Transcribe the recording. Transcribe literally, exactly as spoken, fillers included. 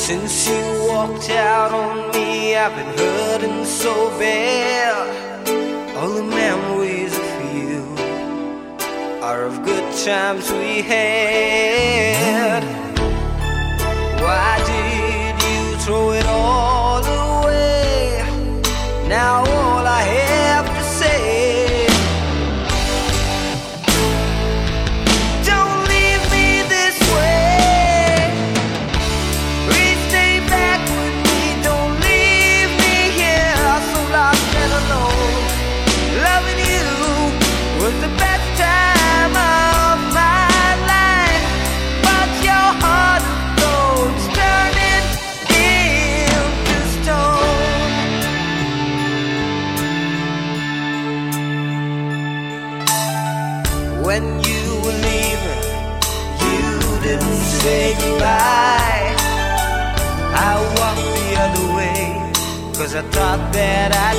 Since you walked out on me, I've been hurting so bad. All the memories of you are of good times we had. Why did you throw it all away? Now all I have to say, don't leave me this way. Please stay back with me, don't leave me here so lost and alone. Loving you was the best time of my life, but your heart of gold's turning into stone. When you were leaving, you didn't say goodbye. I walked the other way, 'cause I thought that I